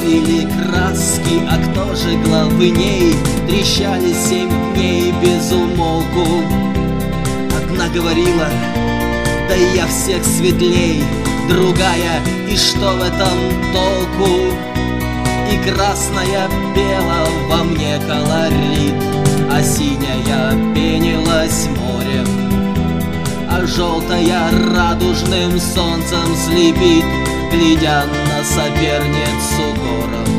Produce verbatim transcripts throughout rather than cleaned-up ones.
Поспорили краски, а кто же главней? Трещали семь дней без умолку. Одна говорила: да я всех светлей. Другая: и что в этом толку? И красная пела во мне колорит, а синяя пенилась морем, а желтая радужным солнцем слепит, глядя на соперницу гором.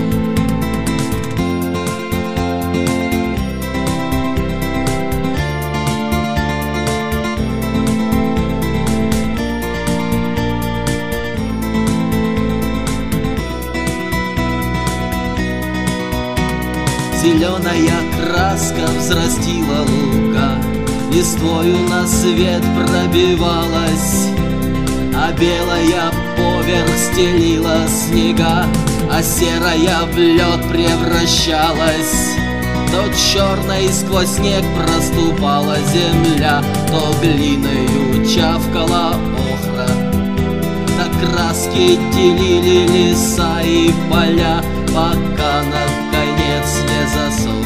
Зеленая краска взрастила луга, листвою на свет пробивалась, а белая поверх стелила снега, а серая в лед превращалась. То черной сквозь снег проступала земля, то глиною чавкала охра. Так краски делили леса и поля, пока наконец не засохли.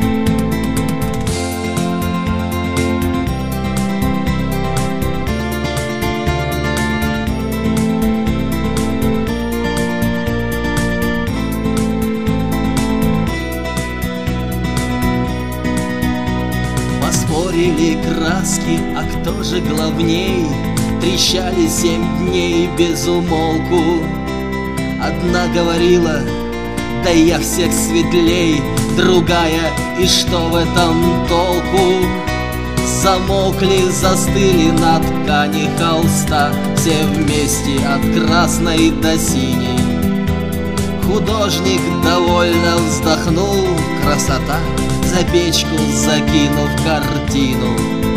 Спорили краски, а кто же главней? Трещали семь дней без умолку. Одна говорила: да я всех светлей. Другая: и что в этом толку? Замолкли, застыли на ткани холста, все вместе от красной до синей. Художник довольно вздохнул: красота, за печку закинув картину.